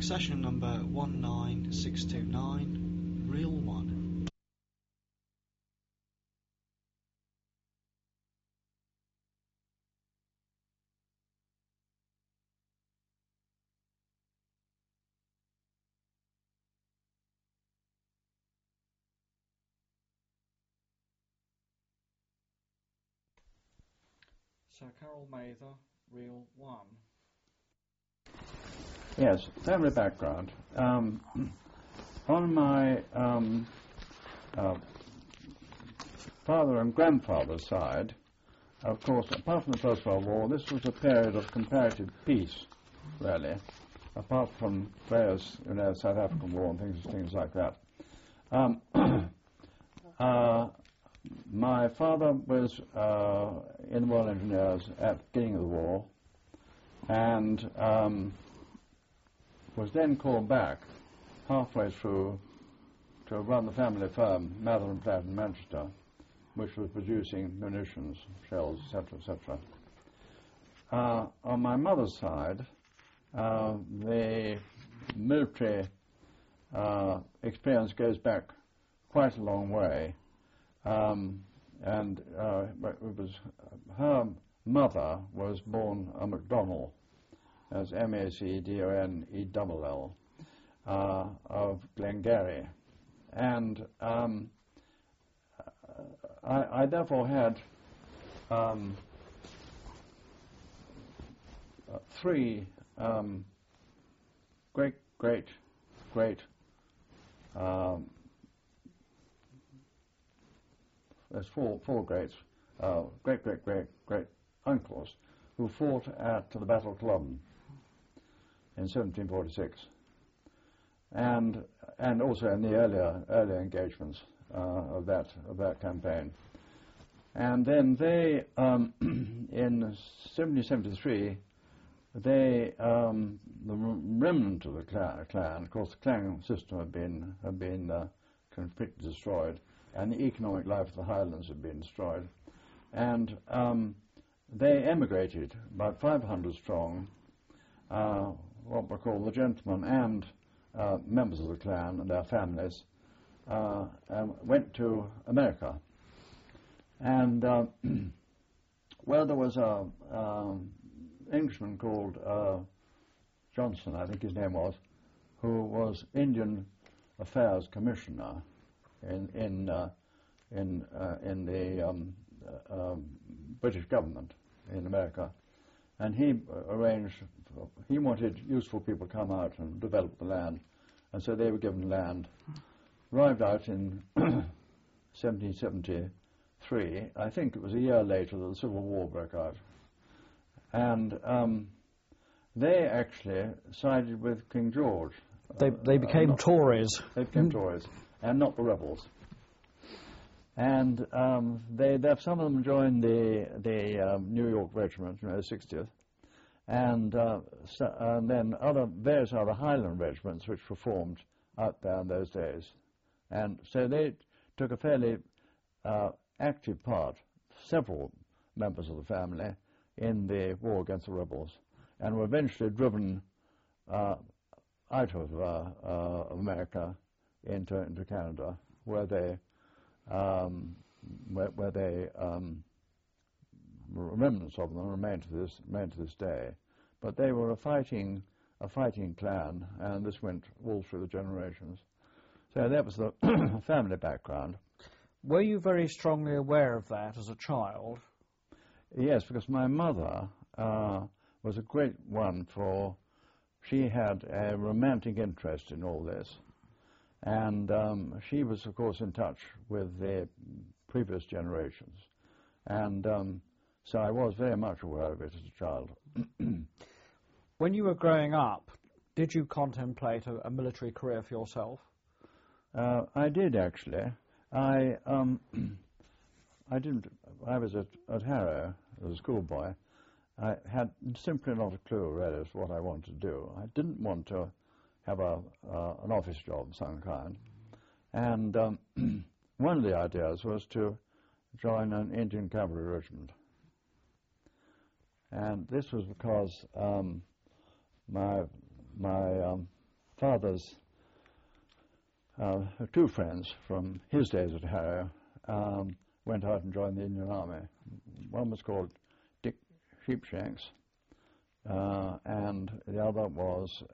Accession number 19629, Reel 1. Sir Carroll Mather, Reel 1. Yes, family background. On my father and grandfather's side, of course, apart from the First World War, this was a period of comparative peace, really, apart from various, South African War and things like that. My father was in the Royal Engineers at the beginning of the war, and was then called back halfway through to run the family firm, Mather and Platt in Manchester, which was producing munitions, shells, etc., etc. On my mother's side, the military experience goes back quite a long way. It was her mother was born a MacDonnell, as MacDonell, of Glengarry, and I therefore had three great there's four great uncles who fought at the Battle of Culloden in 1746, and also in the earlier engagements of that campaign. And then they, in 1773, the remnant of the clan, of course, the clan system had been completely destroyed, and the economic life of the Highlands had been destroyed, and they emigrated, about 500 strong, what were called the gentlemen and members of the clan and their families, and went to America. And where there was a Englishman called Johnson, I think his name was, who was Indian Affairs Commissioner in the British government in America, and he wanted useful people to come out and develop the land, and so they were given land. Arrived out in 1773. I think it was a year later that the Civil War broke out, and they actually sided with King George. They became Tories. They became Tories, and not the rebels. And some of them joined the New York Regiment, the 60th, and then various other Highland regiments which were formed out there in those days. And so they took a fairly active part, several members of the family, in the war against the rebels, and were eventually driven out of America into Canada, where they remnants of them remain to this day. But they were a fighting clan, and this went all through the generations. So that was the family background. Were you very strongly aware of that as a child? Yes, because my mother was a great one for. She had a romantic interest in all this, and she was, of course, in touch with the previous generations, and so I was very much aware of it as a child. When you were growing up, did you contemplate a military career for yourself? I did, actually. I didn't. I was at Harrow as a schoolboy. I had simply not a clue, really, as to what I wanted to do. I didn't want to have an office job of some kind. And one of the ideas was to join an Indian cavalry regiment. And this was because my father's two friends from his days at Harrow went out and joined the Indian Army. One was called Dick Sheepshanks, and the other was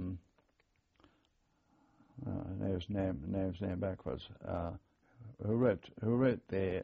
name's name backwards. Who wrote the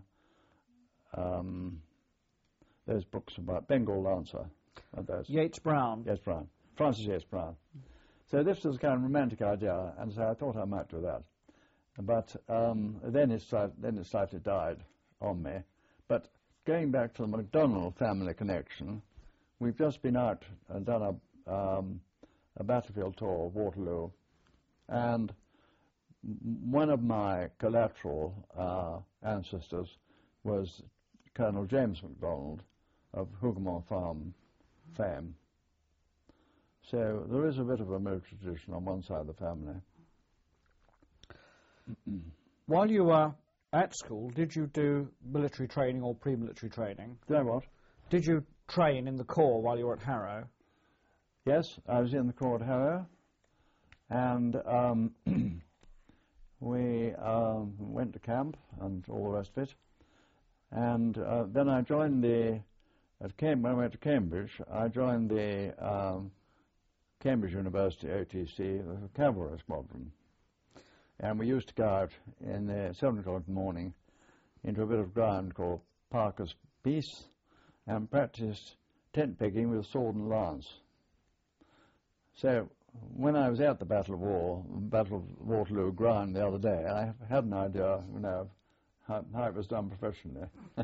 those books about Bengal Lancer? Yates Brown. Yes, Brown. Francis Yates Brown. So this was a kind of romantic idea, and so I thought I might do that. But then it slightly died on me. But going back to the MacDonald family connection, we've just been out and done a battlefield tour of Waterloo, and one of my collateral ancestors was Colonel James MacDonald of Hougoumont Farm fame. So there is a bit of a military tradition on one side of the family. While you were at school, did you do military training or pre-military training? Did I what? Did you train in the Corps while you were at Harrow? Yes, I was in the Corps at Harrow, and we went to camp and all the rest of it. And then I joined when I went to Cambridge, I joined the Cambridge University OTC, the cavalry squadron. And we used to go out in the 7 o'clock in the morning into a bit of ground called Parker's Piece and practiced tent pegging with sword and lance. So when I was at the Battle of Waterloo ground the other day, I had an idea, how it was done professionally.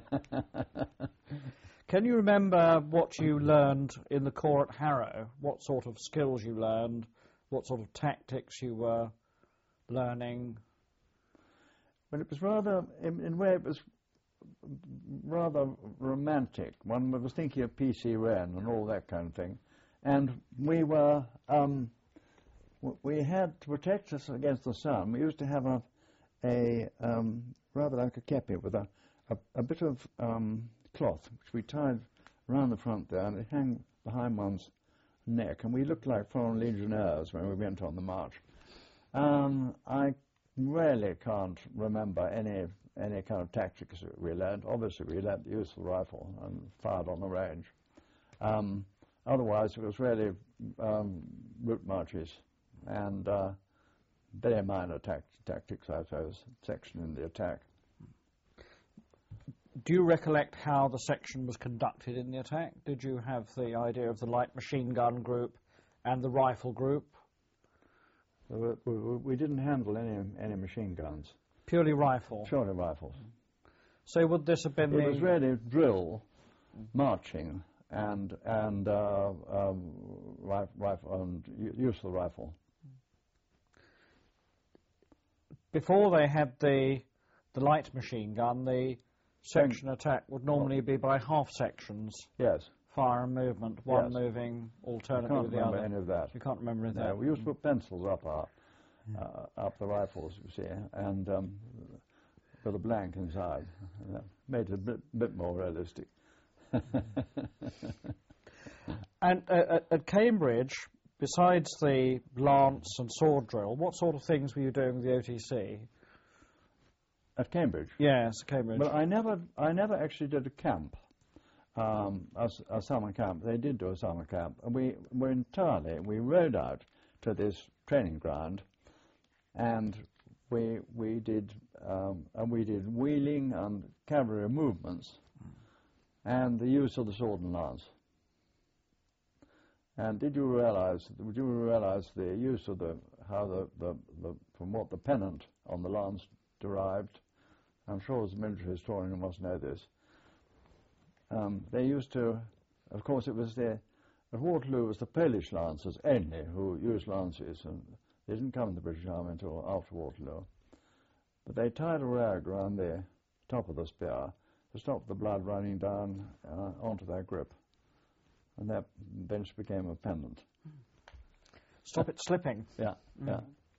Can you remember what you learned in the Corps at Harrow? What sort of skills you learned? What sort of tactics you were learning? Well, it was rather, in a way, it was rather romantic. One was thinking of P.C. Wren and all that kind of thing. And we were, we had to protect us against the sun. We used to have a rather like a kepi with a bit of cloth, which we tied around the front there, and it hung behind one's neck, and we looked like foreign legionnaires when we went on the march. I really can't remember any kind of tactics that we learned. Obviously, we learned the use of the rifle and fired on the range. Otherwise, it was really route marches and very minor tactics, I suppose, section in the attack. Do you recollect how the section was conducted in the attack? Did you have the idea of the light machine gun group and the rifle group? We didn't handle any machine guns. Purely rifle? Purely rifles. So would this have been It was really drill, marching, and rifle and use of the rifle. Before they had the light machine gun, the section attack would normally be by half sections. Yes. Fire and movement, one moving alternately with the other. I can't remember any of that. You can't remember any of that? We used to put pencils up the rifles, you see, and with a blank inside. That made it a bit more realistic. And at Cambridge, besides the lance and sword drill, what sort of things were you doing with the OTC? At Cambridge? Yes, Cambridge. Well, I never actually did a camp, a summer camp. They did do a summer camp, and we rode out to this training ground, and we did wheeling and cavalry movements, and the use of the sword and lance. And would you realize the use of from what the pennant on the lance derived? I'm sure as a military historian you must know this. They used to, of course it was at Waterloo it was the Polish lancers only who used lances, and they didn't come in the British Army until after Waterloo. But they tied a rag around the top of the spear to stop the blood running down onto their grip, and that bench became a pendant. Stop it slipping. Yeah, yeah.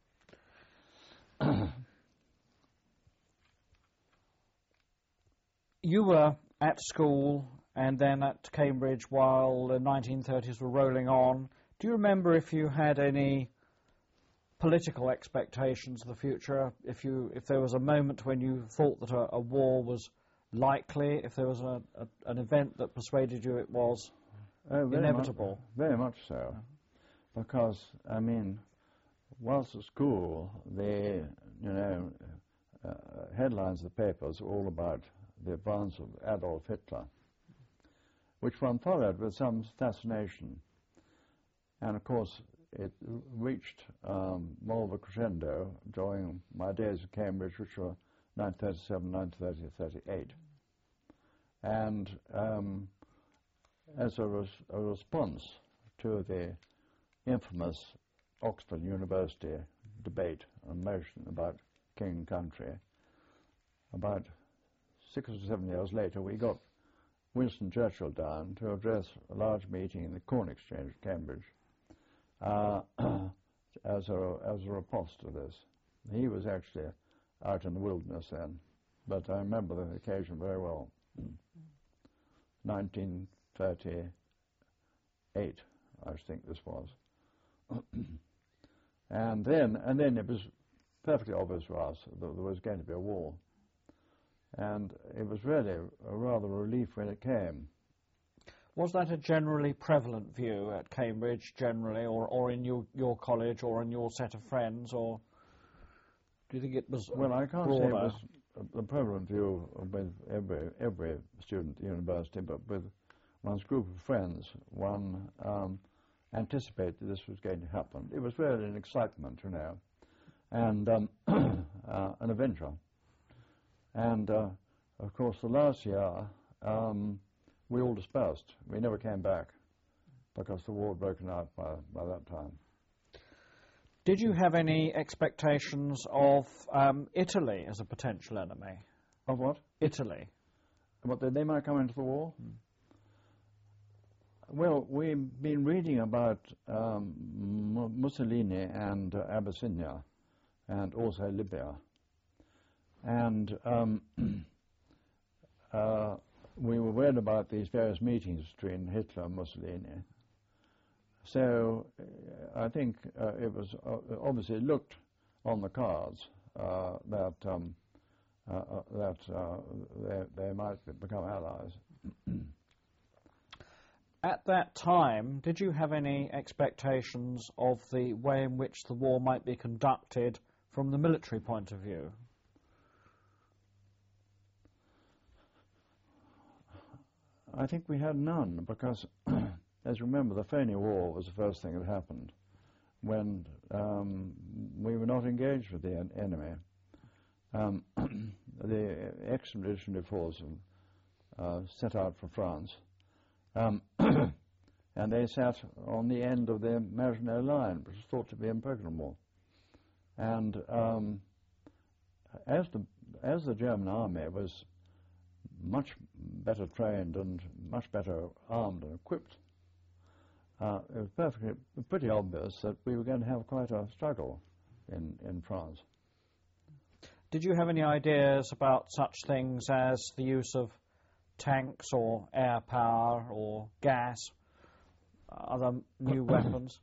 You were at school and then at Cambridge while the 1930s were rolling on. Do you remember if you had any political expectations of the future? If there was a moment when you thought that a war was likely, if there was an event that persuaded you it was inevitable? Very much so. Because, I mean, whilst at school, the headlines of the papers were all about the advance of Adolf Hitler, which one followed with some fascination. And, of course, it reached more of a crescendo during my days at Cambridge, which were 1937, 1938. And as a response to the infamous Oxford University debate and motion about king and country, about 6 or 7 years later, we got Winston Churchill down to address a large meeting in the Corn Exchange at Cambridge as a riposte to this. He was actually out in the wilderness then, but I remember the occasion very well. 1938, I think this was. and then it was perfectly obvious to us that there was going to be a war. And it was really a rather relief when it came. Was that a generally prevalent view at Cambridge, generally, or in your college, or in your set of friends, or do you think it was Well, I can't broader? say it was a prevalent view with every student at the university, but with one's group of friends, one anticipated this was going to happen. It was really an excitement, and an adventure. And, of course, the last year, we all dispersed. We never came back because the war had broken out by that time. Did you have any expectations of Italy as a potential enemy? Of what? Italy. What, they might come into the war? Well, we've been reading about Mussolini and Abyssinia, and also Libya. And we were read about these various meetings between Hitler and Mussolini. So I think it was obviously looked on the cards that they might become allies. At that time, did you have any expectations of the way in which the war might be conducted from the military point of view? I think we had none, because, as you remember, the Phoney War was the first thing that happened when we were not engaged with the enemy. The expeditionary force set out for France, and they sat on the end of the Maginot Line, which was thought to be impregnable. And as the German army was much better trained and much better armed and equipped, it was pretty obvious that we were going to have quite a struggle in France. Did you have any ideas about such things as the use of tanks or air power or gas, other new weapons?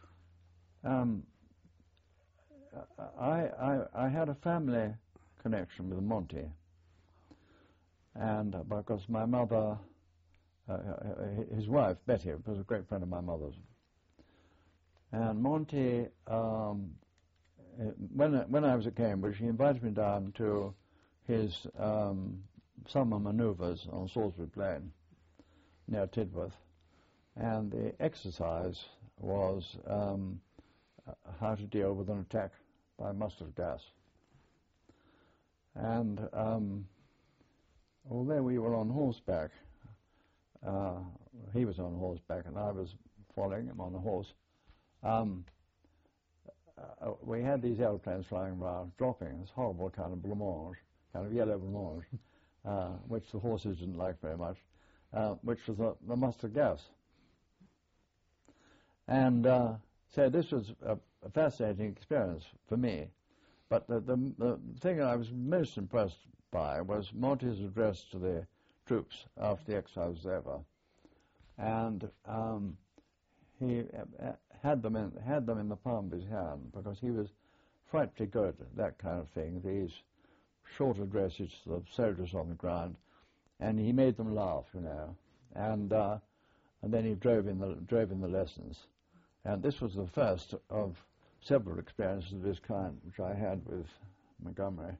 I had a family connection with Monty, and because my mother, his wife Betty, was a great friend of my mother's, and Monty, when I was at Cambridge, he invited me down to his summer manoeuvres on Salisbury Plain near Tidworth, and the exercise was how to deal with an attack by mustard gas. And although we were on horseback, he was on horseback and I was following him on a horse, we had these aeroplanes flying around, dropping this horrible kind of blancmange, kind of yellow blancmange, which the horses didn't like very much, which was the mustard gas. And so this was a fascinating experience for me. But the thing I was most impressed by was Monty's address to the troops after the exercise was over. And he had them in the palm of his hand, because he was frightfully good at that kind of thing, these short addresses to the soldiers on the ground, and he made them laugh, you know, and then he drove in the lessons. And this was the first of several experiences of this kind which I had with Montgomery.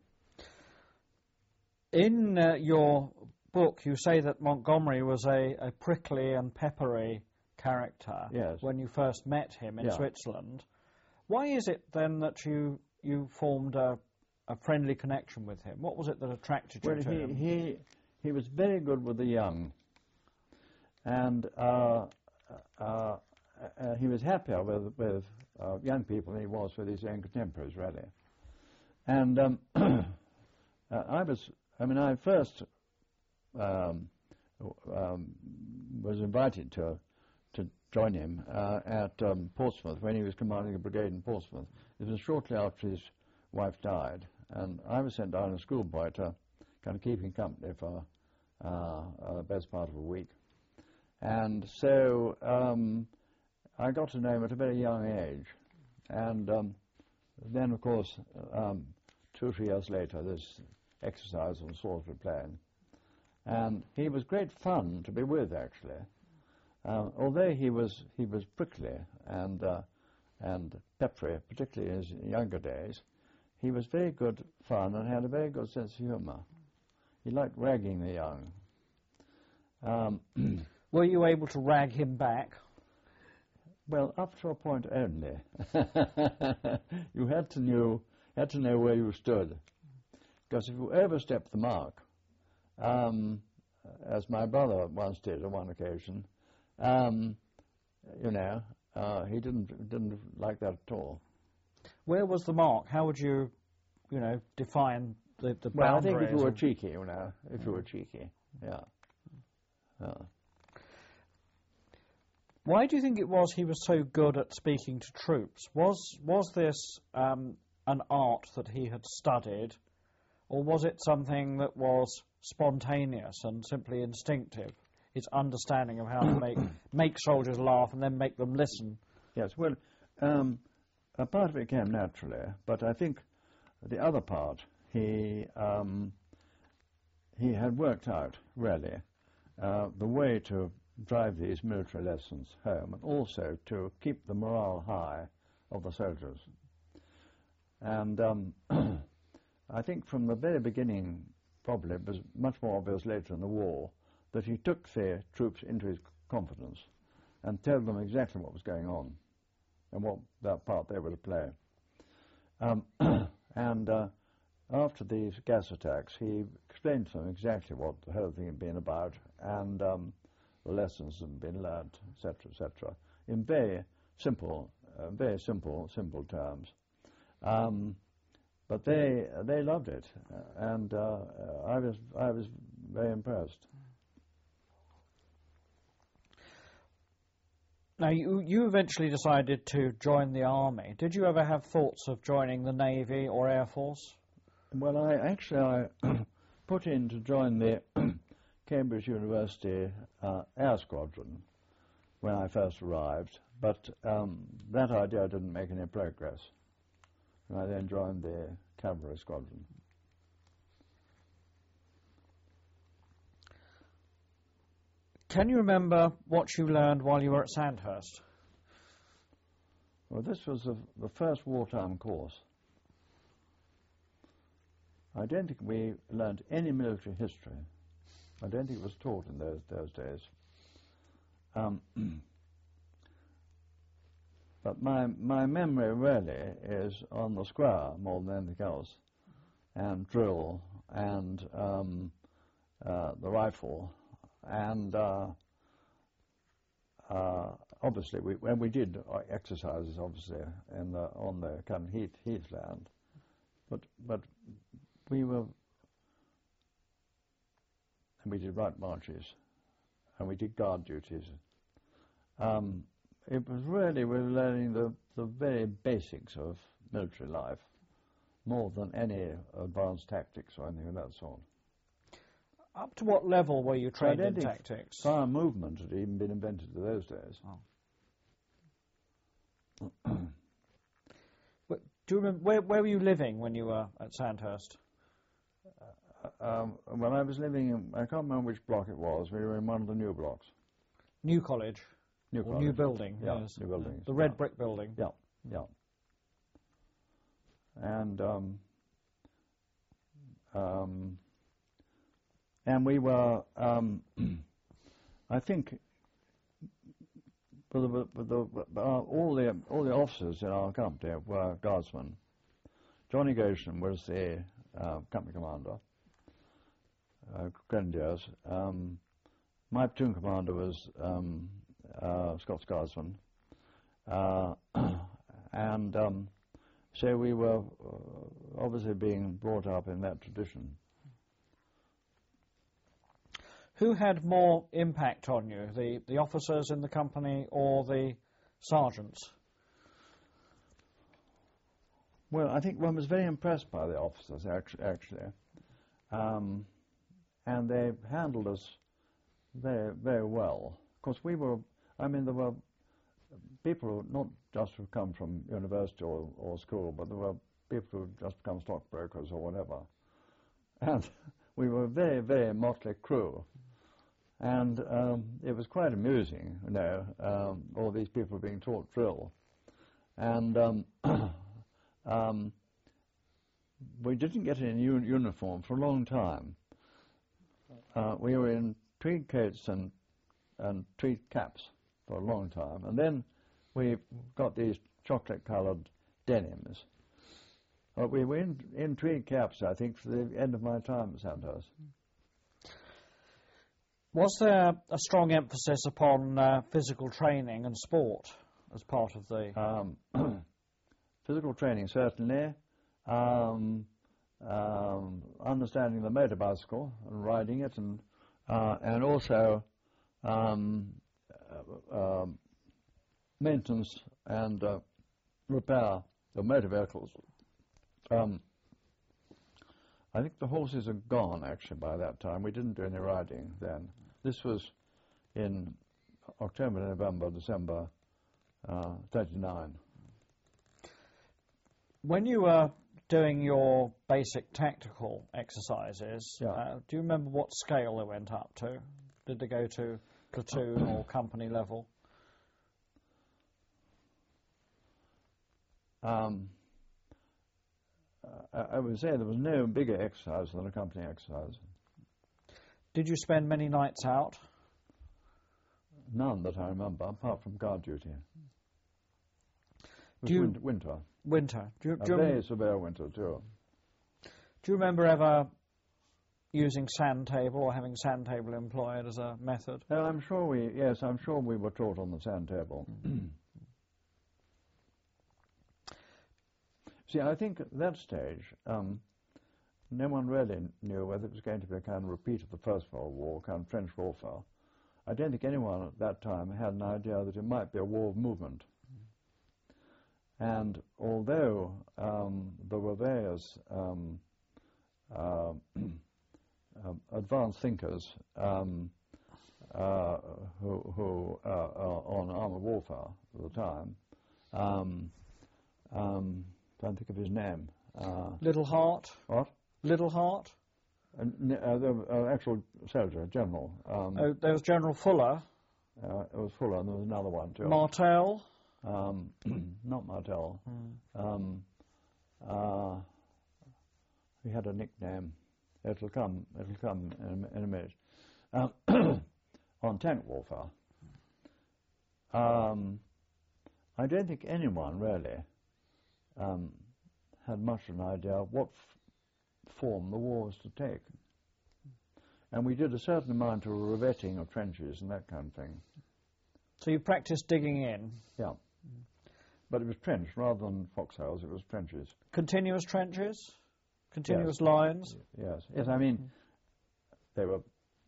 In your book, you say that Montgomery was a prickly and peppery character. Yes. When you first met him in Switzerland. Why is it then that you formed a friendly connection with him? What was it that attracted you to him? He was very good with the young, and he was happier with young people than he was with his young contemporaries, really. And I first was invited to join him at Portsmouth when he was commanding a brigade in Portsmouth. It was shortly after his wife died, and I was sent down as a schoolboy to kind of keep him company for the best part of a week. And so I got to know him at a very young age. And then, of course, 2 or 3 years later, this exercise on Salisbury Plain. And he was great fun to be with, actually. Although he was prickly and peppery, particularly in his younger days, he was very good fun and had a very good sense of humour. He liked ragging the young. Were you able to rag him back? Well, up to a point only. You had to know where you stood, because if you overstepped the mark, as my brother once did on one occasion, he didn't like that at all. Where was the mark? How would you, define the boundaries? Well, I think if you were cheeky, if you were cheeky, yeah. Why do you think it was he was so good at speaking to troops? Was this an art that he had studied, or was it something that was spontaneous and simply instinctive? His understanding of how to make soldiers laugh and then make them listen. Yes, well, a part of it came naturally, but I think the other part he had worked out, really, the way to drive these military lessons home, and also to keep the morale high of the soldiers. And I think from the very beginning, probably it was much more obvious later in the war, that he took the troops into his confidence and told them exactly what was going on and what that part they were to play. And after these gas attacks, he explained to them exactly what the whole thing had been about, and the lessons had been learnt, etc., etc., in very simple terms. But they loved it, and I was very impressed. Now, you eventually decided to join the army. Did you ever have thoughts of joining the Navy or Air Force? Well, I put in to join the Cambridge University Air Squadron when I first arrived, but that idea didn't make any progress. And I then joined the Cavalry Squadron. Can you remember what you learned while you were at Sandhurst? Well, this was the first wartime course. I don't think we learned any military history. I don't think it was taught in those days. But my memory really is on the square more than anything else, and drill, and the rifle, and obviously when we did exercises, obviously on the kind of heathland, but we did right marches, and we did guard duties. It was really, we were learning the very basics of military life, more than any advanced tactics or anything of that sort. Up to what level were you trained in tactics? Fire movement had even been invented in those days. Do you remember where were you living when you were at Sandhurst? When I was living in, I can't remember which block it was. We were in one of the new blocks. New College? New Or college. new building? Yeah, Yes. new buildings. The red brick building? Yeah, yeah. And we were, I think, all the officers in our company were guardsmen. Johnny Goshen was the company commander, Grenadiers. My platoon commander was Scots Guardsman. So we were obviously being brought up in that tradition. Who had more impact on you, the officers in the company or the sergeants? Well, I think one was very impressed by the officers, actually. And they handled us very, very well. Of course, there were people who not just who come from university or school, but there were people who just become stockbrokers or whatever. And we were a very, very motley crew. And it was quite amusing, all these people being taught drill. And we didn't get in uniform for a long time. We were in tweed coats and tweed caps for a long time. And then we got these chocolate-coloured denims. We were in tweed caps, I think, for the end of my time at Sandhurst. Was there a strong emphasis upon physical training and sport as part of the... Physical training, certainly. Understanding the motor bicycle and riding it, and also maintenance and repair of motor vehicles. I think the horses are gone, actually, by that time. We didn't do any riding then. This was in October, November, December 39. When you were doing your basic tactical exercises, Yeah. do you remember what scale they went up to? Did they go to platoon or company level? I would say there was no bigger exercise than a company exercise. Did you spend many nights out? None that I remember, apart from guard duty. It was Do you- winter. Winter. A very severe winter, too. Do you remember ever using sandtable or having sandtable employed as a method? I'm sure we were taught on the sand table. See, I think at that stage, no one really knew whether it was going to be a kind of repeat of the First World War, kind of trench warfare. I don't think anyone at that time had an idea that it might be a war of movement. And although there were various advanced thinkers who on armored warfare at the time, can't think of his name. Little Heart? What? Little Heart? The actual soldier, general. There was General Fuller. It was Fuller, and there was another one too. Martel? Not Martel. He had a nickname. It'll come in a minute. On tank warfare. I don't think anyone really had much of an idea of what form the war was to take. And we did a certain amount of revetting of trenches and that kind of thing. So you practiced digging in? Yeah. But it was trench rather than foxholes, it was trenches. Continuous trenches? Continuous Yes. lines? Yes, I mean, they were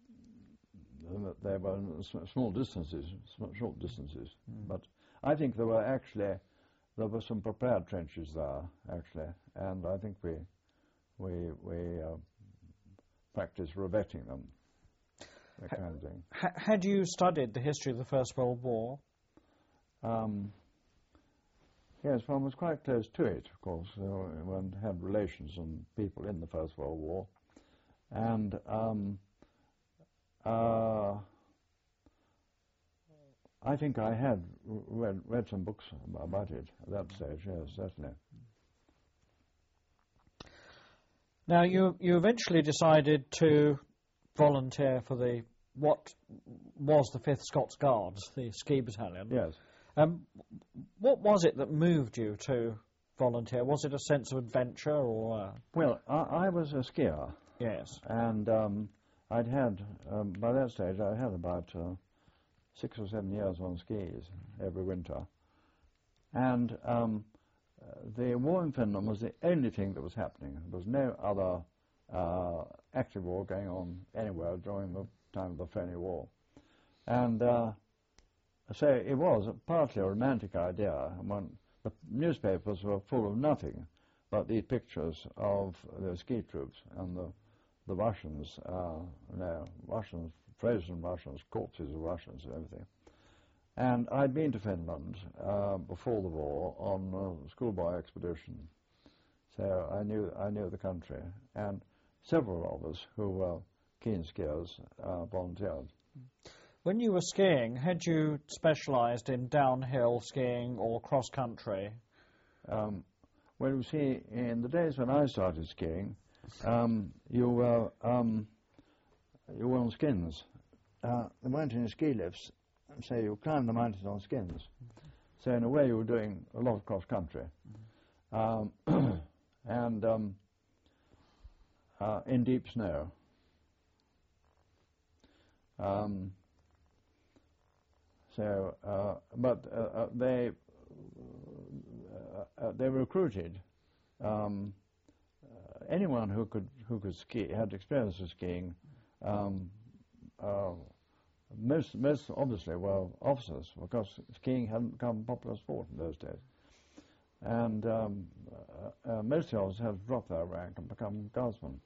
small distances, short distances. But I think there were some prepared trenches there, actually, and I think we practiced revetting them, that kind of thing. Had you studied the history of the First World War? Yes, one was quite close to it, of course. One had relations and people in the First World War. And I think I had read some books about it at that stage, yes, certainly. Now, you eventually decided to volunteer for what was the 5th Scots Guards, the ski battalion. Yes. What was it that moved you to volunteer? Was it a sense of adventure or... Well, I was a skier. Yes. And I'd had, by that stage, I had about 6 or 7 years on skis every winter. And the war in Finland was the only thing that was happening. There was no other active war going on anywhere during the time of the Phoney War. And so it was partly a romantic idea. When the newspapers were full of nothing but these pictures of the ski troops and the Russians, Russians, frozen Russians, corpses of Russians and everything. And I'd been to Finland before the war on a schoolboy expedition, so I knew the country, and several of us who were keen skiers volunteered. When you were skiing, had you specialised in downhill skiing or cross country? Well, you see, in the days when I started skiing, you were on skins. There weren't any ski lifts, so you climbed the mountains on skins. So in a way, you were doing a lot of cross country, and in deep snow. But they recruited anyone who could ski, had experience of skiing. Most obviously were officers, because skiing hadn't become a popular sport in those days. And most of us had to drop their rank and become guardsmen.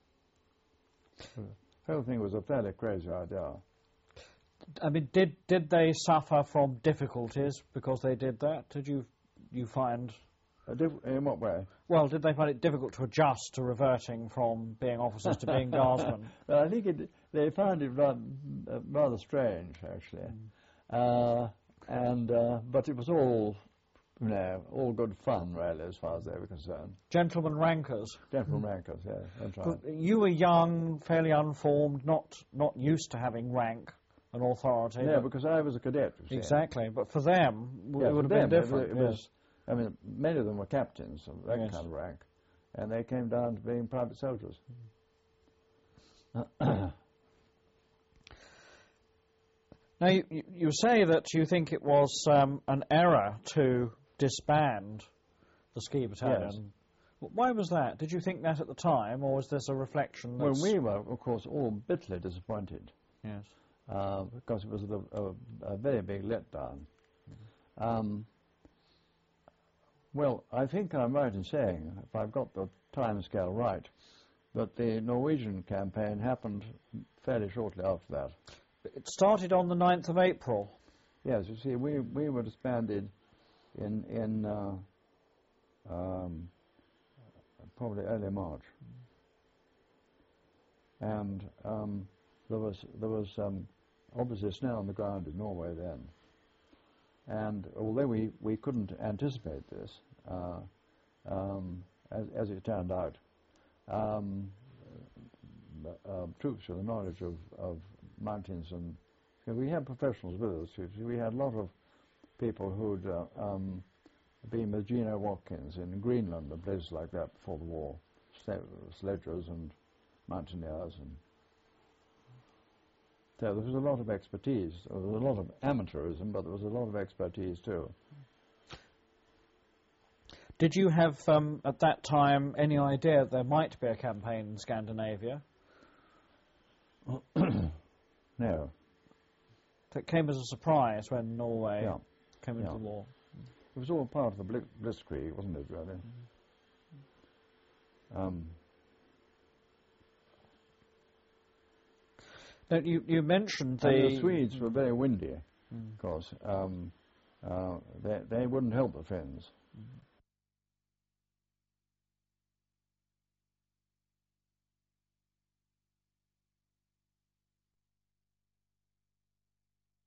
The whole thing was a fairly crazy idea. I mean, did they suffer from difficulties because they did that? Did you find... In what way? Well, did they find it difficult to adjust to reverting from being officers to being guardsmen? Well, I think they found it rather strange, actually. But it was all good fun, really, as far as they were concerned. Gentlemen rankers? Gentlemen rankers, yes, that's right. You were young, fairly unformed, not used to having rank and authority. Yeah, because I was a cadet, you see. Exactly, but for them, it would have been different. It was, I mean, many of them were captains of that kind of rank, and they came down to being private soldiers. Now, you say that you think it was an error to disband the ski battalion. Yes. Why was that? Did you think that at the time, or was this a reflection? Well, we were, of course, all bitterly disappointed. Yes. Because it was a very big letdown. Well, I think I'm right in saying, if I've got the time scale right, that the Norwegian campaign happened fairly shortly after that. It started on the 9th of April. Yes, you see, we were disbanded in probably early March, and there was obviously snow on the ground in Norway then. And although we couldn't anticipate this, as it turned out, troops with the knowledge of mountains, and we had professionals with us. We had a lot of people who'd been with Gino Watkins in Greenland and places like that before the war, sledgers and mountaineers, and so there was a lot of expertise. There was a lot of amateurism, but there was a lot of expertise too. Did you have, at that time, any idea there might be a campaign in Scandinavia? No. That came as a surprise when Norway came into the war. It was all part of the Blitzkrieg, wasn't it, really? Now, you mentioned the... The Swedes were very windy, of course. they wouldn't help the Finns.